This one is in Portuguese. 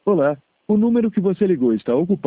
Olá, o número que você ligou está ocupado.